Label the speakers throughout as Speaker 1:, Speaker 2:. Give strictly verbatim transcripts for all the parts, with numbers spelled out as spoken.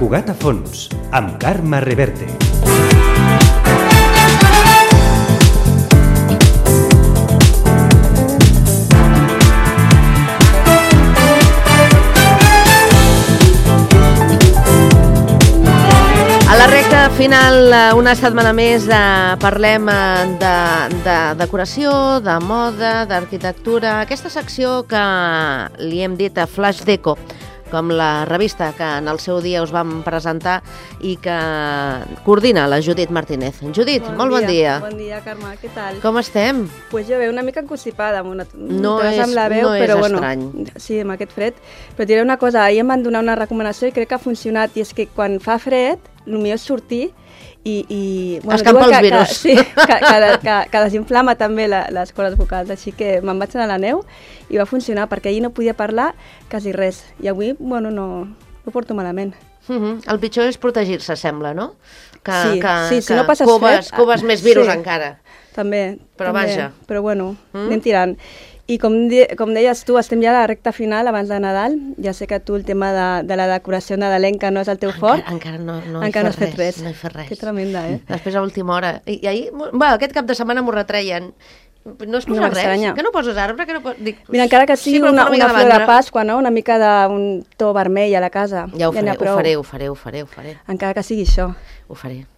Speaker 1: Cugat a fons, amb Carme Reverte.
Speaker 2: A la recta final, una setmana més, de, parlem de, de decoració, de moda, d'arquitectura. Aquesta secció que li hem dit a Flash Deco, com la revista que en el seu dia us vam presentar i que coordina la Judit Martínez. Judit,
Speaker 3: bon
Speaker 2: molt bon dia.
Speaker 3: Bon dia, Carme, què tal?
Speaker 2: Com estem?
Speaker 3: Pues jo ve una mica encostipada, amb una
Speaker 2: no
Speaker 3: tos amb la veu,
Speaker 2: no
Speaker 3: però
Speaker 2: és
Speaker 3: bueno,
Speaker 2: estrany.
Speaker 3: Sí, amb aquest fred. Però diré una cosa, ahir em van donar una recomanació i crec que ha funcionat, i és que quan fa fred, el millor és sortir i... i bueno,
Speaker 2: escampa els virus.
Speaker 3: Que, sí, que, que, que, que desinflama també la, les cordes vocals, així que me'n vaig anar a la neu i va funcionar, perquè ahir no podia parlar quasi res, i avui, bueno, no, no porto malament.
Speaker 2: Uh -huh. El pitjor és protegir-se, sembla, no? Que,
Speaker 3: sí,
Speaker 2: que,
Speaker 3: sí, si
Speaker 2: que
Speaker 3: no passes
Speaker 2: coves,
Speaker 3: fred...
Speaker 2: coves més virus
Speaker 3: sí,
Speaker 2: encara.
Speaker 3: També.
Speaker 2: Però
Speaker 3: també,
Speaker 2: vaja.
Speaker 3: Però bueno,
Speaker 2: Mm?
Speaker 3: anem tirant. I com, di com deies tu, estem ja a la recta final abans de Nadal. Ja sé que tu el tema de, de la decoració nadalenca no és el teu fort.
Speaker 2: Encara, encara no, no,
Speaker 3: encara no
Speaker 2: he
Speaker 3: has fet res.
Speaker 2: No he fet res.
Speaker 3: Que tremenda, eh?
Speaker 2: Després a última hora. I, i ahir, bueno, aquest cap de setmana m'ho retreien. No es posa
Speaker 3: No
Speaker 2: res?
Speaker 3: m'estranya.
Speaker 2: Que no poses arbre? Que no pos... Dic,
Speaker 3: Mira, encara que sigui
Speaker 2: sí, però
Speaker 3: una, una
Speaker 2: de
Speaker 3: flor de
Speaker 2: mandra.
Speaker 3: Pasqua, no? Una mica d'un to vermell a la casa.
Speaker 2: Ja ho faré,
Speaker 3: n'hi ha
Speaker 2: ho
Speaker 3: prou.
Speaker 2: faré, ho faré, ho faré, ho faré.
Speaker 3: Encara que sigui això.
Speaker 2: Ho faré.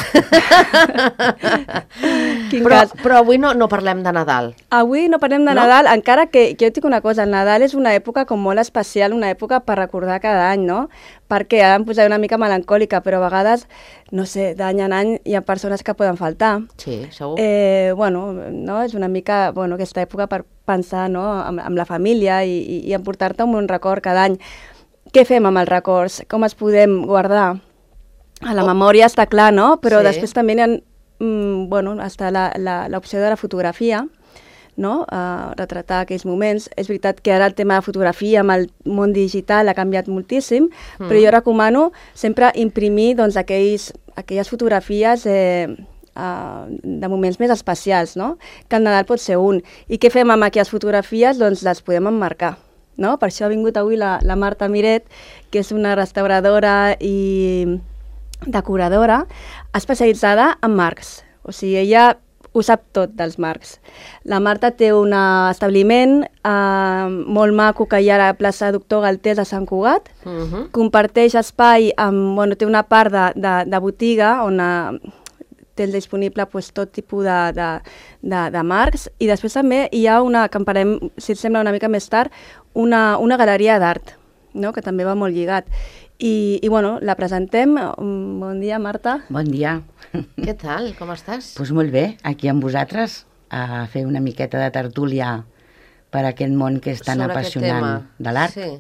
Speaker 3: Quin
Speaker 2: però,
Speaker 3: cas.
Speaker 2: però avui no, no parlem de Nadal.
Speaker 3: Avui no parlem de
Speaker 2: No?
Speaker 3: Nadal, encara que, que jo et dic una cosa, el Nadal és una època com molt especial, una època per recordar cada any, no? Perquè ara em posaré una mica melancòlica, però a vegades, no sé, d'any en any hi ha persones que poden faltar.
Speaker 2: Sí, segur.
Speaker 3: Eh, bueno, no? És una mica, bueno, aquesta època per pensar, no?, amb, amb la família i, i, i emportar-te un bon record cada any. Què fem amb els records? Com els podem guardar? A la
Speaker 2: Oh.
Speaker 3: memòria està clar, no? Però
Speaker 2: Sí.
Speaker 3: després també hi ha, mm, bueno, està l'opció de la fotografia, no? Uh, retratar aquells moments. És veritat que ara el tema de fotografia amb el món digital ha canviat moltíssim, mm. però jo recomano sempre imprimir, doncs, aquells, aquelles fotografies eh, uh, de moments més especials, no? Que el Nadal pot ser un. I què fem amb aquelles fotografies? Doncs les podem emmarcar, no? Per això ha vingut avui la, la Marta Miret, que és una restauradora i decoradora especialitzada en marcs. O sigui, ella ho sap tot dels marcs. La Marta té un establiment eh, molt maco que hi ha a la plaça Doctor Galtés a Sant Cugat.
Speaker 2: Uh -huh.
Speaker 3: Comparteix espai amb... Bueno, té una part de, de, de botiga on eh, té disponible pues, tot tipus de, de, de, de marcs, i després també hi ha una, que en parlem, si et sembla una mica més tard, una, una galeria d'art, no?, que també va molt lligat. I, i bueno, la presentem. Bon dia, Marta.
Speaker 4: Bon dia.
Speaker 2: Què tal? Com estàs?
Speaker 4: Doncs molt bé, aquí amb vosaltres, a fer una miqueta de tertúlia per aquest món que és tan
Speaker 2: Sobre aquest
Speaker 4: apassionant
Speaker 2: tema.
Speaker 4: de l'art.
Speaker 2: Sí.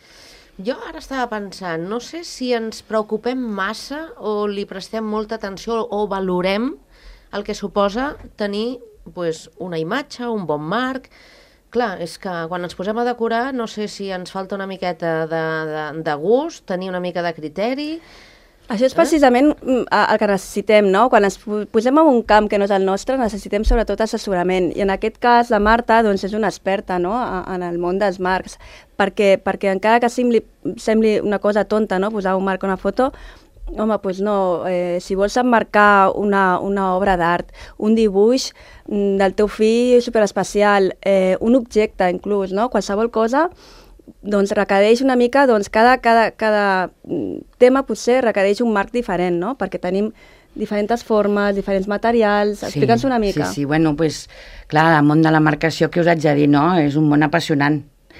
Speaker 2: Jo ara estava pensant, no sé si ens preocupem massa o li prestem molta atenció o valorem el que suposa tenir pues, una imatge, un bon marc. Clar, és que quan ens posem a decorar no sé si ens falta una miqueta de, de, de gust, tenir una mica de criteri.
Speaker 3: Això és precisament el que necessitem, no? Quan ens posem en un camp que no és el nostre, necessitem sobretot assessorament. I en aquest cas, la Marta doncs, és una experta, no?, en el món dels marcs, perquè, perquè encara que sembli, sembli una cosa tonta, no?, posar un marc a una foto, home, doncs no, eh, si vols emmarcar una, una obra d'art, un dibuix del teu fill superespecial, eh, un objecte inclús, no?, qualsevol cosa, doncs requereix una mica, doncs cada, cada, cada tema potser requereix un marc diferent, no?, perquè tenim diferents formes, diferents materials.
Speaker 4: Sí,
Speaker 3: Explica'ns una mica.
Speaker 4: Sí, sí, bueno, pues, clar, el món de la marcació, que us haig de dir, no?, és un món apassionant.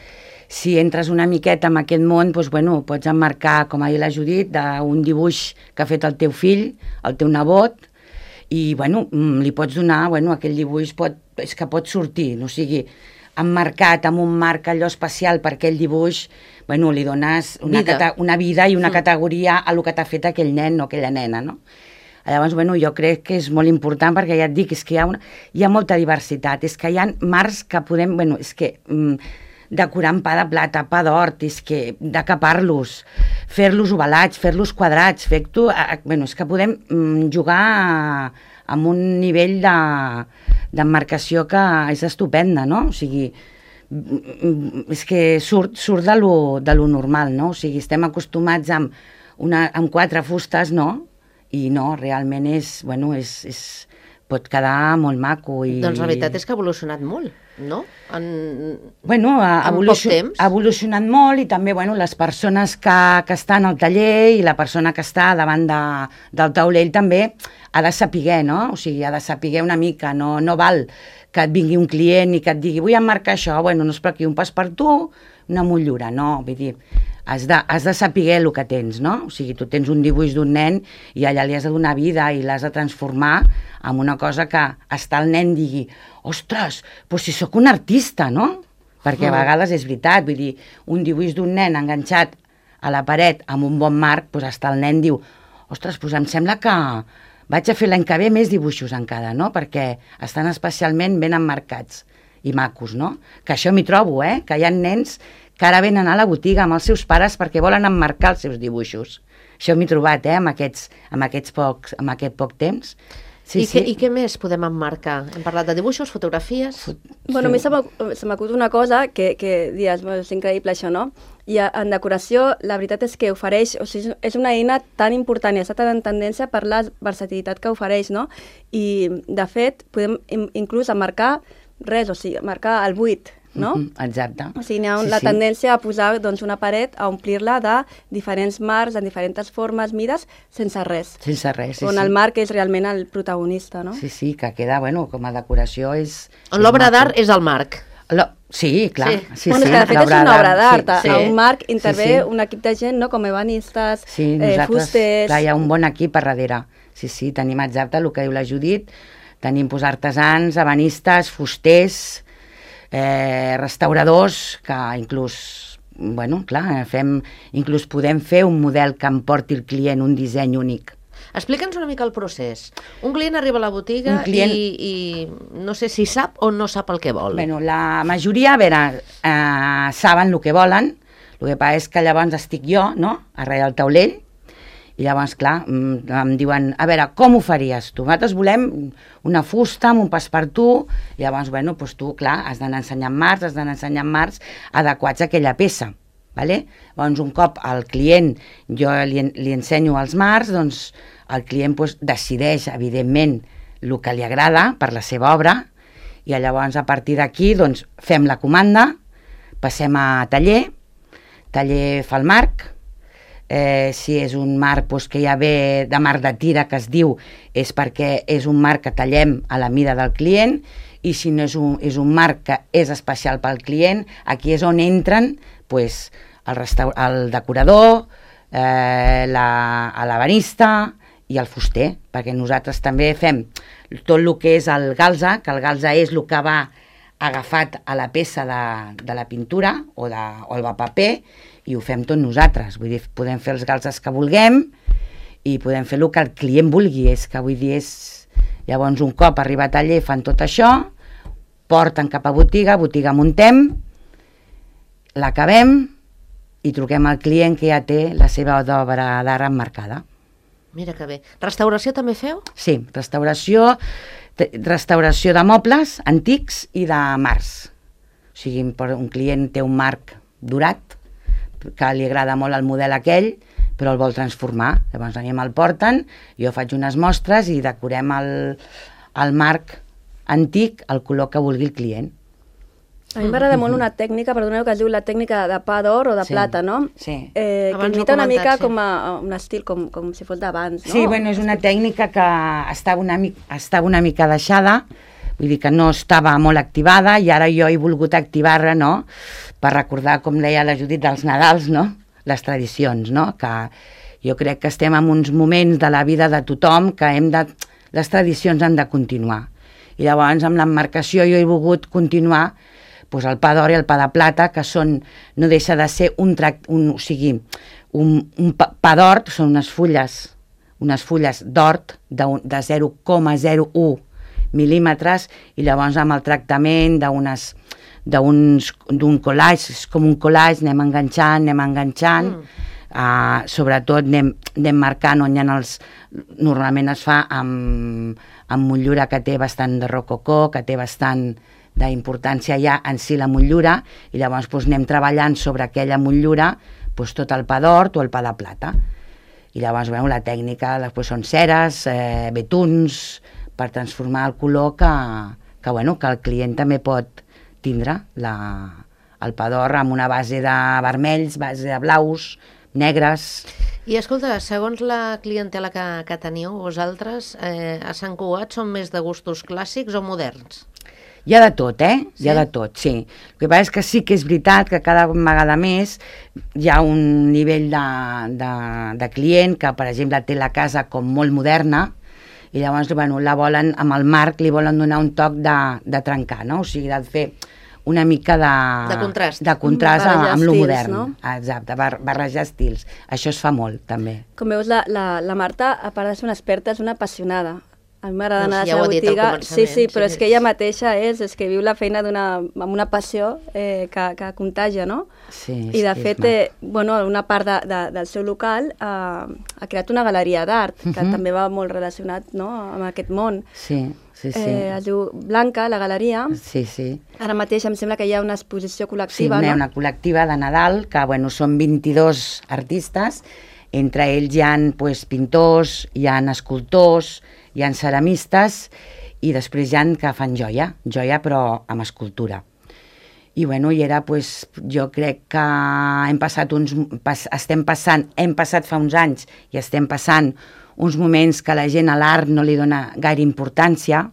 Speaker 4: Si entres una miqueta en aquest món, doncs, bueno, pots emmarcar, com ha dit la Judit, d'un dibuix que ha fet el teu fill, el teu nebot, i bueno, li pots donar, bueno, aquell dibuix pot, és que pot sortir, no o sigui, emmarcat amb un marc allò especial per aquell dibuix, bueno, li dones una vida, una vida i una mm. categoria a lo que t'ha fet aquell nen o aquella nena, no? Llavors, bueno, jo crec que és molt important, perquè ja et dic, és que hi ha, una, hi ha molta diversitat, és que hi ha marcs que podem, bueno, és que... Mm, decorar amb pa de plata, pa d'hort, és que decapar-los, fer-los ovalats, fer-los quadrats, fer-ho... Bueno, és que podem jugar a, amb un nivell d'emmarcació que és estupenda, no? O sigui, és que surt, surt de, lo, de lo normal, no? O sigui, estem acostumats amb una, amb quatre fustes, no? I no, realment és, bueno, és, és, pot quedar molt maco. I...
Speaker 2: Doncs la veritat és que ha evolucionat molt, no? En,
Speaker 4: bueno, ha,
Speaker 2: en
Speaker 4: evolucion,
Speaker 2: poc temps.
Speaker 4: Ha evolucionat molt i també bueno, les persones que, que estan al taller i la persona que està davant de, del taulell també ha de saber, no? O sigui, ha de saber una mica, no, no val que et vingui un client i que et digui vull emmarcar això, bueno, no és per aquí un pas per tu, una motllura, no, vull dir, has de, has de saber el que tens, no? O sigui, tu tens un dibuix d'un nen i allà li has de donar vida i l'has de transformar en una cosa que hasta el nen digui, ostres, però si sóc un artista, no? Perquè a vegades és veritat, vull dir, un dibuix d'un nen enganxat a la paret amb un bon marc, doncs hasta el nen diu, ostres, doncs em sembla que vaig a fer l'any que ve més dibuixos encara, no? Perquè estan especialment ben emmarcats i macos, no? Que això m'hi trobo, eh? Que hi ha nens que ara venen a la botiga amb els seus pares perquè volen emmarcar els seus dibuixos. Això m'he trobat, eh? Amb aquests, amb aquests pocs, amb aquest poc temps. Sí,
Speaker 2: I,
Speaker 4: sí.
Speaker 2: què, I què més podem emmarcar? Hem parlat de dibuixos, fotografies...
Speaker 3: Bueno, a mi se m'acut una cosa que, que dius, és increïble això, no? I en decoració, la veritat és que ofereix, o sigui, és una eina tan important i està tan en tendència per la versatilitat que ofereix, no? I, de fet, podem inclús emmarcar res, o sigui, marcar el buit, no?
Speaker 4: Mm-hmm, exacte.
Speaker 3: O sigui, hi ha
Speaker 4: Sí,
Speaker 3: la
Speaker 4: sí.
Speaker 3: tendència a posar doncs, una paret, a omplir-la de diferents marcs, en diferents formes, mides, sense res.
Speaker 4: Sense res, sí,
Speaker 3: on
Speaker 4: sí.
Speaker 3: el marc és realment el protagonista, no?
Speaker 4: Sí, sí, que queda, bueno, com a decoració és...
Speaker 2: On l'obra d'art és el marc.
Speaker 4: Lo... Sí, clar.
Speaker 2: Sí.
Speaker 4: Sí,
Speaker 3: bueno,
Speaker 4: sí,
Speaker 3: és que de fet és una obra d'art.
Speaker 2: sí.
Speaker 3: A un marc intervé
Speaker 4: Sí, sí.
Speaker 3: un equip de gent, no? Com ebanistes,
Speaker 4: Sí,
Speaker 3: eh,
Speaker 4: nosaltres,
Speaker 3: fusters...
Speaker 4: clar, hi ha un bon equip a darrere. Sí, sí, tenim exacte el que diu la Judit, tenim pues, artesans, ebanistes, fusters, eh, restauradors, que inclús, bueno, clar, fem, inclús podem fer un model que em porti el client un disseny únic.
Speaker 2: Explica'ns una mica el procés. Un client arriba a la botiga
Speaker 4: Un client-
Speaker 2: i, i no sé si sap o no sap el que vol.
Speaker 4: Bueno, la majoria, a veure, eh, saben el que volen, el que passa és que llavors estic jo, no?, arrere del taulell, i llavors, clar, mm, em diuen, a veure, com ho faries tu? Nosaltres volem una fusta amb un passepartout, i llavors, bueno, doncs tu, clar, has d'anar ensenyant marcs, has d'anar ensenyant marcs adequats a aquella peça, vale? Llavors, un cop al client jo li, li ensenyo els marcs, doncs el client doncs, decideix, evidentment, el que li agrada per la seva obra, i llavors, a partir d'aquí, doncs, fem la comanda, passem a taller, taller fa el marc, eh, si és un marc doncs, que ja ve de marc de tira, que es diu, és perquè és un marc que tallem a la mida del client, i si no és un, és un marc que és especial pel client, aquí és on entren doncs, el, restaur el decorador, eh, la, l'ebanista i el fuster, perquè nosaltres també fem tot el que és el galza, que el galza és el que va agafat a la peça de, de la pintura o, de, o el paper, i ho fem tot nosaltres. Vull dir, podem fer els galzes que vulguem i podem fer el que el client vulgui. És que vull dir, és... Llavors, un cop arriba a taller, fan tot això, porten cap a botiga, botiga muntem, l'acabem i truquem al client que ja té la seva obra d'art emmarcada.
Speaker 2: Mira que bé. Restauració també feu?
Speaker 4: Sí, restauració, restauració de mobles antics i de marcs. O sigui, un client té un marc dorat, que li agrada molt el model aquell, però el vol transformar. Llavors anem, el porten, jo faig unes mostres i decorem el, el marc antic al color que vulgui el client.
Speaker 3: A mi m'agrada molt una tècnica, perdoneu, que es diu la tècnica de pa d'or o de
Speaker 4: Sí,
Speaker 3: plata, no?
Speaker 4: sí.
Speaker 3: Eh, que
Speaker 2: Abans ho
Speaker 3: imita una
Speaker 2: comentat,
Speaker 3: mica
Speaker 2: sí.
Speaker 3: com a, a un estil, com, com si fos d'abans, no?
Speaker 4: Sí, bueno, és una tècnica que estava una, estava una mica deixada, vull dir que no estava molt activada, i ara jo he volgut activar-la, no?, per recordar, com deia la Judit, dels Nadals, no?, les tradicions, no?, que jo crec que estem en uns moments de la vida de tothom que hem de... les tradicions han de continuar. I llavors, amb l'emmarcació, jo he volgut continuar doncs, el pa d'or i el pa de plata, que són, no deixa de ser un tract, un, o sigui, un, un pa, pa d'or, són unes fulles, unes fulles d'hort de, de zero coma zero u mil·límetres, i llavors amb el tractament d'unes d'un collage, és com un collage, anem enganxant, anem enganxant, mm. uh, sobretot anem, anem marcant on hi ha els... Normalment es fa amb, amb motllura que té bastant de rococó, que té bastant d'importància ja en si la motllura, i llavors doncs, anem treballant sobre aquella motllura doncs, tot el pa d'or o el pa de plata. I llavors, bueno, la tècnica després són ceres, eh, betuns, per transformar el color que, que, bueno, que el client també pot tindre. La, el pa d'or amb una base de vermells, base de blaus, negres...
Speaker 2: I escolta, segons la clientela que, que teniu, vosaltres, eh, a Sant Cugat són més de gustos clàssics o moderns?
Speaker 4: Hi ha de tot, eh?
Speaker 2: Sí?
Speaker 4: Hi ha de tot, sí. El que passa és que sí que és veritat que cada vegada més hi ha un nivell de, de, de client que, per exemple, té la casa com molt moderna i llavors, bueno, la volen, amb el marc, li volen donar un toc de, de trencar, no? O sigui, de fer una mica de...
Speaker 2: De contrast.
Speaker 4: De contrast
Speaker 3: Barrejar
Speaker 4: amb lo
Speaker 3: estils,
Speaker 4: modern.
Speaker 3: no?
Speaker 4: Exacte, bar, barrejar estils. Això es fa molt, també.
Speaker 3: Com veus, la, la, la Marta, a part de ser una experta, és una apassionada. A mi m'agrada
Speaker 2: Doncs
Speaker 3: anar
Speaker 2: ja
Speaker 3: a
Speaker 2: ho
Speaker 3: la
Speaker 2: ha dit al
Speaker 3: botiga.
Speaker 2: començament,
Speaker 3: Sí, sí, però
Speaker 2: sí.
Speaker 3: és que ella mateixa és, és que viu la feina d'una amb una passió eh, que, que contagia, no?
Speaker 4: Sí,
Speaker 3: I de
Speaker 4: és
Speaker 3: fet,
Speaker 4: maco.
Speaker 3: eh, bueno, una part de, de, del seu local eh, ha creat una galeria d'art, que
Speaker 4: Mhm.
Speaker 3: també va molt relacionat, no?, amb aquest món.
Speaker 4: Sí, sí, sí.
Speaker 3: Eh, es diu Blanca, la galeria.
Speaker 4: Sí, sí.
Speaker 3: Ara mateix em sembla que hi ha una exposició
Speaker 4: Sí,
Speaker 3: col·lectiva,
Speaker 4: hi ha
Speaker 3: no?
Speaker 4: una col·lectiva de Nadal, que bueno, són vint-i-dos artistes, entre ells hi ha pues, pintors, hi ha escultors, hi ha ceramistes, i després hi ha que fan joia, joia però amb escultura. I bueno, i era, pues, jo crec que hem passat uns, pas, estem passant, hem passat fa uns anys i estem passant uns moments que la gent a l'art no li dona gaire importància,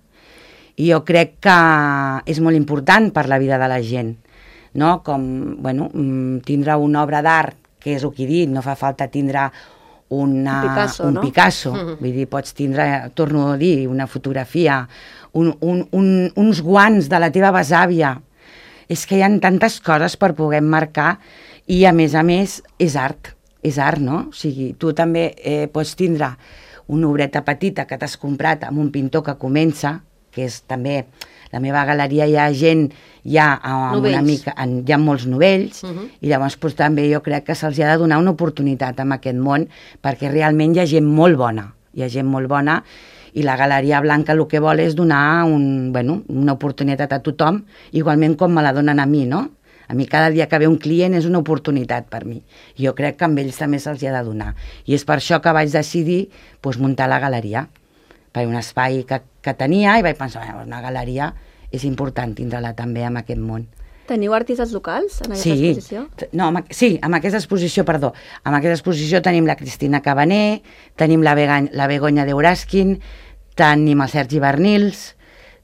Speaker 4: i jo crec que és molt important per la vida de la gent, no? Com, bueno, tindre una obra d'art, que és el que he dit, no fa falta tindre una,
Speaker 3: Un Picasso,
Speaker 4: un
Speaker 3: no?
Speaker 4: Picasso.
Speaker 2: Mhm.
Speaker 4: Vull dir, pots tindre, torno a dir, una fotografia, un, un, un, uns guants de la teva besàvia. És que hi ha tantes coses per poder marcar i, a més a més, és art. És art, no? O sigui, tu també eh, pots tindre una obreta petita que t'has comprat amb un pintor que comença, que és també... La meva galeria hi ha gent, hi ha, amb
Speaker 2: Novells.
Speaker 4: una mica, en, hi ha molts novells,
Speaker 2: Uh -huh.
Speaker 4: i llavors pues, també jo crec que se'ls ha de donar una oportunitat en aquest món, perquè realment hi ha gent molt bona, hi ha gent molt bona, i la Galeria Blanca el que vol és donar un, bueno, una oportunitat a tothom, igualment com me la donen a mi, no? A mi cada dia que ve un client és una oportunitat per mi. I jo crec que amb ells també se'ls ha de donar. I és per això que vaig decidir pues, muntar la galeria, per un espai que, que tenia, i vaig pensar, bueno, una galeria és important tindre-la també en aquest món.
Speaker 3: Teniu artistes locals en aquesta
Speaker 4: Sí,
Speaker 3: exposició?
Speaker 4: no, amb, sí, amb aquesta exposició, perdó, amb aquesta exposició tenim la Cristina Cabané, tenim la, Vega, la Begoña d'Eurasquin, tenim el Sergi Bernils,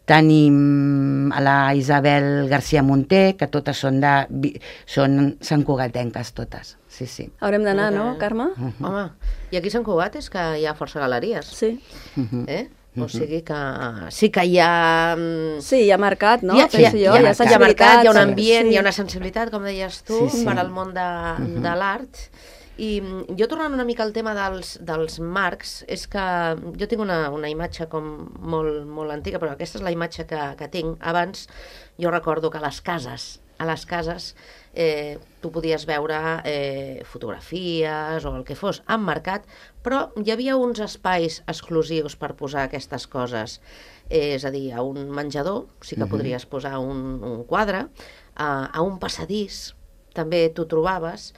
Speaker 4: tenim a la Isabel García Monter, que totes són de són santcugatenques totes, sí, sí.
Speaker 3: Haurem d'anar, no,
Speaker 2: Eh,
Speaker 3: Carme?
Speaker 2: Home, i aquí a Sant Cugat és que hi ha força galeries.
Speaker 3: Sí.
Speaker 2: Eh? O sigui que sí que hi ha... mm,
Speaker 3: Sí, hi ha mercat, no?
Speaker 2: Hi ha,
Speaker 3: Penso
Speaker 2: hi ha,
Speaker 3: jo,
Speaker 2: hi ha,
Speaker 3: hi ha
Speaker 2: hi ha
Speaker 3: sensibilitat,
Speaker 2: mercat, hi ha un
Speaker 3: sí.
Speaker 2: ambient,
Speaker 3: Sí.
Speaker 2: hi ha una sensibilitat, com deies tu,
Speaker 4: Sí, sí.
Speaker 2: per al món de, de l'art. I mm, jo tornant una mica al tema dels, dels marcs, és que jo tinc una, una imatge com molt, molt antiga, però aquesta és la imatge que, que tinc. Abans jo recordo que a les cases, a les cases eh, tu podies veure eh, fotografies o el que fos emmarcat, però hi havia uns espais exclusius per posar aquestes coses. Eh, és a dir, a un menjador sí que
Speaker 4: Mhm.
Speaker 2: podries posar un, un quadre, a, a un passadís també t'ho trobaves,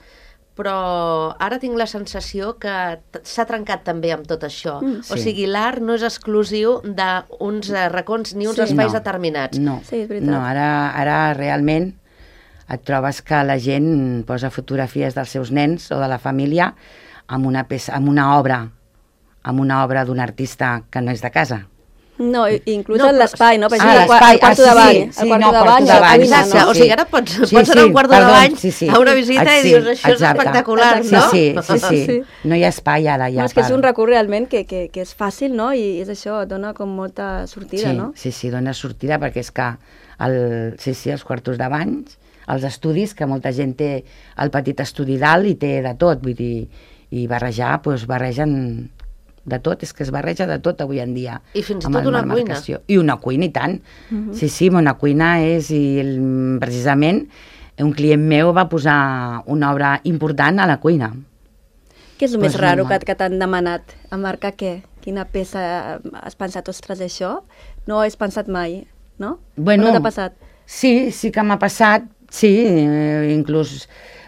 Speaker 2: però ara tinc la sensació que t- s'ha trencat també amb tot això.
Speaker 3: Mm.
Speaker 2: O
Speaker 4: Sí.
Speaker 2: sigui, l'art no és exclusiu d'uns eh, racons ni uns
Speaker 3: Sí.
Speaker 2: espais
Speaker 4: No,
Speaker 2: determinats.
Speaker 4: No,
Speaker 3: Sí, és veritat.
Speaker 4: no ara, ara realment et trobes que la gent posa fotografies dels seus nens o de la família amb una, peça, amb una obra, amb una obra d'un artista que no és de casa.
Speaker 3: No, i- inclús
Speaker 2: No,
Speaker 3: no,
Speaker 2: però-
Speaker 3: l'espai, no? Per
Speaker 4: Ah,
Speaker 3: exemple, el, qua-
Speaker 4: l'espai,
Speaker 3: el quarto
Speaker 4: ah,
Speaker 3: de
Speaker 4: sí,
Speaker 3: bany.
Speaker 4: sí,
Speaker 3: el
Speaker 4: sí,
Speaker 3: quarto
Speaker 4: no,
Speaker 3: de
Speaker 4: quarto
Speaker 3: bany,
Speaker 4: de
Speaker 3: la
Speaker 4: bany,
Speaker 3: cuina,
Speaker 2: Exacte,
Speaker 3: no?
Speaker 2: o sigui, ara pots,
Speaker 4: Sí,
Speaker 2: pots anar a un
Speaker 4: sí,
Speaker 2: quart
Speaker 4: perdó,
Speaker 2: de bany
Speaker 4: sí, sí.
Speaker 2: a una visita
Speaker 4: Ah,
Speaker 2: i
Speaker 4: sí,
Speaker 2: dius, això és
Speaker 4: exacte.
Speaker 2: espectacular,
Speaker 4: Sí,
Speaker 2: no?
Speaker 4: sí, sí, sí.
Speaker 3: Sí.
Speaker 4: No hi ha espai ara ja.
Speaker 3: No, és que és
Speaker 4: per-
Speaker 3: un recurs realment que, que, que és fàcil, no? I és això, et dona com molta sortida,
Speaker 4: sí,
Speaker 3: no?
Speaker 4: Sí, sí, dona sortida perquè és que el, sí, sí, els quartos de banys, els estudis, que molta gent té el petit estudi dalt i té de tot, vull dir, i barrejar, doncs barregen de tot, és que es barreja de tot avui en dia.
Speaker 2: I fins i
Speaker 4: amb
Speaker 2: tot
Speaker 4: la
Speaker 2: una cuina.
Speaker 4: marcació. I una cuina, i tant.
Speaker 3: Mhm.
Speaker 4: Sí, sí, una cuina és, i el, precisament, un client meu va posar una obra important a la cuina.
Speaker 3: Què és el
Speaker 4: Pues
Speaker 3: més raro
Speaker 4: normal.
Speaker 3: que, que t'han demanat? Emmarcar què? Quina peça has pensat, ostres, això? No ho has pensat mai, no?
Speaker 4: Bueno,
Speaker 3: no t'ha passat?
Speaker 4: Sí, sí que m'ha passat, sí, eh, inclús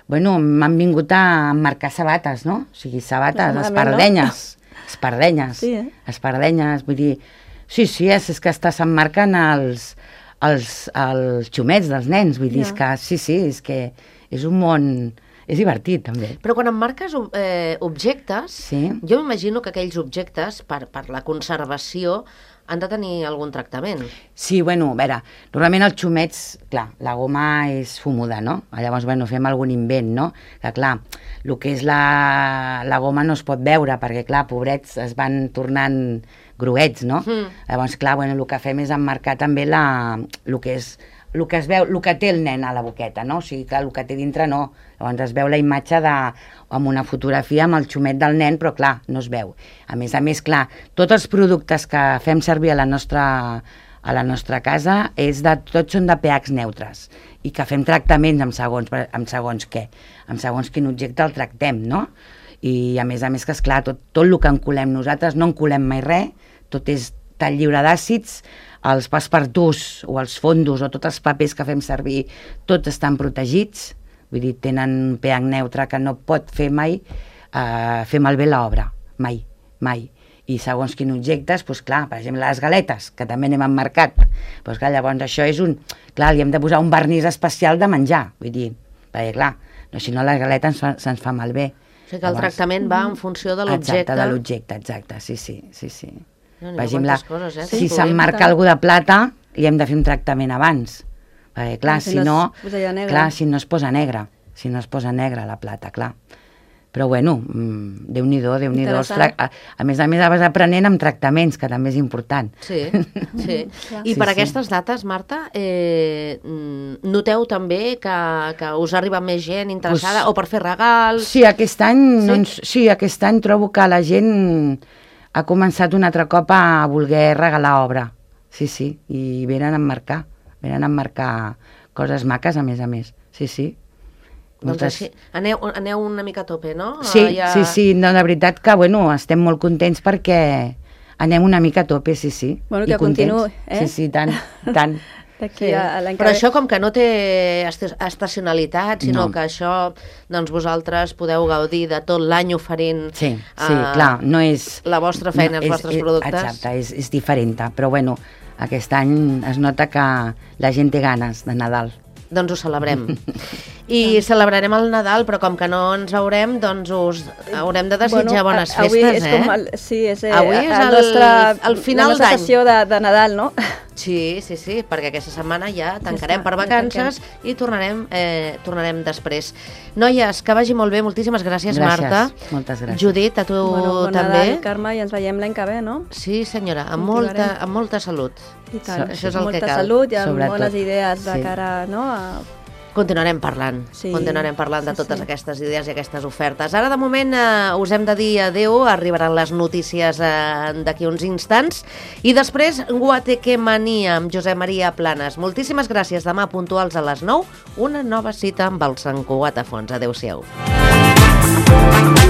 Speaker 4: bueno, m'han vingut a emmarcar sabates, no? O sigui, sabates, espardenyes, espardenyes,
Speaker 3: sí, eh?
Speaker 4: espardenyes, vull dir, sí, sí, és, és que estàs emmarcant els, els, els xumets dels nens, vull dir,
Speaker 3: Ja.
Speaker 4: és que sí, sí, és que és un món, és divertit també.
Speaker 2: Però quan emmarques eh, objectes,
Speaker 4: Sí.
Speaker 2: jo m'imagino que aquells objectes, per, per la conservació, han de tenir algun tractament.
Speaker 4: Sí, bueno, a veure, normalment els xumets, clar, la goma és fumuda, no? Llavors, bueno, fem algun invent, no? Que, clar, el que és la, la goma no es pot veure, perquè, clar, pobrets es van tornant gruets, no?
Speaker 2: Mm.
Speaker 4: Llavors, clar, bueno, el que fem és emmarcar també la, el que és el que es veu, el que té el nen a la boqueta, no? O sigui, clar, el que té dintre no. Llavors es veu la imatge de, amb una fotografia amb el xumet del nen, però clar, no es veu. A més a més, clar, tots els productes que fem servir a la nostra, a la nostra casa és de, tots són de pH neutres i que fem tractaments amb segons, amb segons què, amb segons quin objecte el tractem, no? I a més a més que, esclar, tot, tot el que encolem nosaltres, no encolem mai res, tot és tan lliure d'àcids, els passepartús o els fondos o tots els papers que fem servir, tots estan protegits, vull dir, tenen un pH neutre que no pot fer mai eh, fer malbé l'obra, mai, mai. I segons quin objectes, doncs clar, per exemple, les galetes, que també n'hem emmarcat, doncs clar, llavors això és un... Clar, li hem de posar un vernís especial de menjar, vull dir, perquè clar, no, si no les galetes se'ns fa, fa malbé.
Speaker 2: O sigui que el tractament va en funció de l'objecte.
Speaker 4: Exacte, de l'objecte, exacte, sí, sí, sí, sí.
Speaker 2: No,
Speaker 4: Per exemple,
Speaker 2: coses, eh?
Speaker 4: si
Speaker 2: Sí,
Speaker 4: s'emmarca algú de plata, li hem de fer un tractament abans. Perquè, clar,
Speaker 3: Si
Speaker 4: si
Speaker 3: no
Speaker 4: no...
Speaker 3: es posa ja negra.
Speaker 4: Clar, si no es posa negra. Si no es posa negra la plata, clar. Però, bueno, mmm, Déu-n'hi-do, Déu-n'hi-do.
Speaker 3: Interessant.
Speaker 4: A, a més a més, vas aprenent amb tractaments, que també és important.
Speaker 2: Sí, sí.
Speaker 3: Clar.
Speaker 2: I
Speaker 4: Sí,
Speaker 2: per
Speaker 4: sí.
Speaker 2: aquestes dates, Marta, eh, mm, noteu també que, que us arriba més gent interessada,
Speaker 4: Pues-
Speaker 2: o per fer regals...
Speaker 4: Sí, aquest any,
Speaker 2: Sí?
Speaker 4: no ens, sí, aquest any trobo que la gent ha començat un altre cop a voler regalar obra. Sí, sí, i venen a emmarcar, venen a emmarcar coses maques, a més a més. Sí, sí.
Speaker 2: Doncs
Speaker 4: Moltes-
Speaker 2: així, aneu, aneu una mica a tope, no?
Speaker 4: Sí,
Speaker 2: Ah, ja-
Speaker 4: sí, sí, no, la veritat que, bueno, estem molt contents perquè anem una mica a tope, sí, sí.
Speaker 3: Bueno,
Speaker 4: I
Speaker 3: que
Speaker 4: contents.
Speaker 3: continuï, eh?
Speaker 4: Sí, sí, tant, tant.
Speaker 3: D'aquí
Speaker 2: Sí.
Speaker 3: a, a l'any que
Speaker 2: Però
Speaker 3: ve.
Speaker 2: això com que no té est- estacionalitat, sinó
Speaker 4: No.
Speaker 2: que això, doncs vosaltres podeu gaudir de tot l'any oferint
Speaker 4: Sí, sí,
Speaker 2: eh,
Speaker 4: clar, no és...
Speaker 2: la vostra feina, els
Speaker 4: és-
Speaker 2: vostres
Speaker 4: és-
Speaker 2: productes.
Speaker 4: Exacte, és, és diferent, però bueno, aquest any es nota que la gent té ganes de Nadal.
Speaker 2: Doncs ho celebrem. I celebrarem el Nadal, però com que no ens veurem, doncs us haurem de desitjar
Speaker 3: Bueno,
Speaker 2: bones
Speaker 3: a- avui
Speaker 2: festes,
Speaker 3: és
Speaker 2: eh?
Speaker 3: Com el, sí, és, eh,
Speaker 2: Avui és
Speaker 3: el
Speaker 2: el-
Speaker 3: nostre,
Speaker 2: el final
Speaker 3: la nostra
Speaker 2: d'any.
Speaker 3: sessió de, de Nadal, no?
Speaker 2: Sí, sí, sí, perquè aquesta setmana ja tancarem
Speaker 3: està,
Speaker 2: per
Speaker 3: ja
Speaker 2: vacances i tornarem, eh, tornarem després. Noies, que vagi molt bé, moltíssimes gràcies,
Speaker 4: Gràcies,
Speaker 2: Marta.
Speaker 4: moltes gràcies.
Speaker 2: Judit, a tu
Speaker 3: Bueno, bon
Speaker 2: també.
Speaker 3: Nadal, Carme, i ens veiem l'any que ve, no?
Speaker 2: Sí, senyora, amb
Speaker 3: Continuarem.
Speaker 2: molta, amb molta salut.
Speaker 3: I tant.
Speaker 2: Això és el
Speaker 3: Molta
Speaker 2: que cal.
Speaker 3: salut i amb
Speaker 4: Sobretot.
Speaker 3: bones idees de
Speaker 4: Sí.
Speaker 3: cara, no? A...
Speaker 2: Continuarem parlant,
Speaker 3: Sí,
Speaker 2: continuarem parlant de
Speaker 3: sí,
Speaker 2: totes
Speaker 3: sí.
Speaker 2: aquestes idees i aquestes ofertes. Ara, de moment, eh, us hem de dir adeu, arribaran les notícies eh, d'aquí uns instants, i després Guatequemania amb Josep Maria Planes. Moltíssimes gràcies, demà puntuals a les nou, una nova cita amb el Sant Cugat a fons. Adéu-siau.